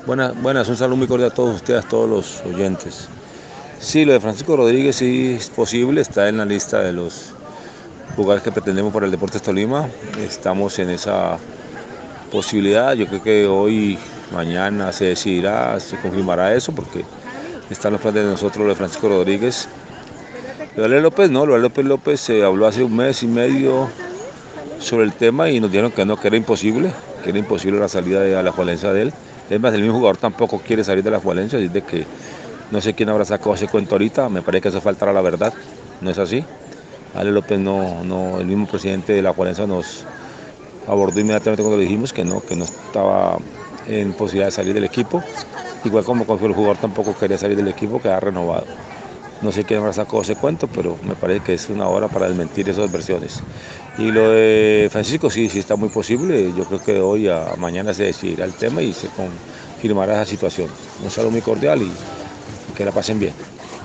Buenas, un saludo muy cordial a todos ustedes, a todos los oyentes. Sí, lo de Francisco Rodríguez sí es posible, está en la lista de los jugadores que pretendemos para el Deportes Tolima. Estamos en esa posibilidad. Yo creo que hoy, mañana se decidirá, se confirmará eso, porque están los planes de nosotros, lo de Francisco Rodríguez. Lo de Ale López no, lo de López se habló hace un mes y medio sobre el tema y nos dijeron que no, que era imposible la salida de Alajuelense de él. Es más, el mismo jugador tampoco quiere salir de Alajuelense, así de que no sé quién habrá sacado ese cuento ahorita, me parece que eso faltará la verdad, no es así. Ale López el mismo presidente de la Alajuelense nos abordó inmediatamente cuando le dijimos que no estaba en posibilidad de salir del equipo, igual como cuando el jugador tampoco quería salir del equipo, que ha renovado. No sé quién habrá sacado ese cuento, pero me parece que es una hora para desmentir esas versiones. Y lo de Francisco sí está muy posible. Yo creo que de hoy a mañana se decidirá el tema y se confirmará esa situación. Un saludo muy cordial y que la pasen bien.